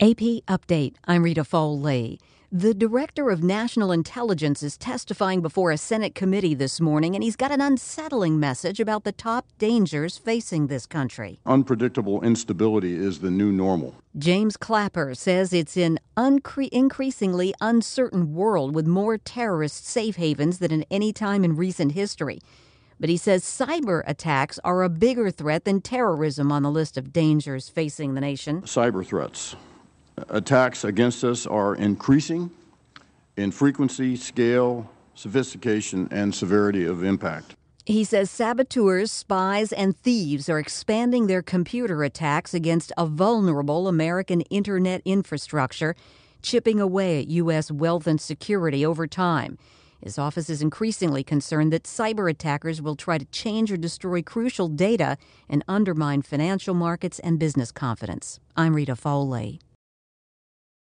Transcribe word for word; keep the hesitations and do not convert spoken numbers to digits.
A P Update. I'm Rita Foley. The Director of National Intelligence is testifying before a Senate committee this morning, and he's got an unsettling message about the top dangers facing this country. Unpredictable instability is the new normal. James Clapper says it's an uncre- increasingly uncertain world with more terrorist safe havens than at any time in recent history. But he says cyber attacks are a bigger threat than terrorism on the list of dangers facing the nation. Cyber threats. Attacks against us are increasing in frequency, scale, sophistication, and severity of impact. He says saboteurs, spies, and thieves are expanding their computer attacks against a vulnerable American internet infrastructure, chipping away at U S wealth and security over time. His office is increasingly concerned that cyber attackers will try to change or destroy crucial data and undermine financial markets and business confidence. I'm Rita Foley.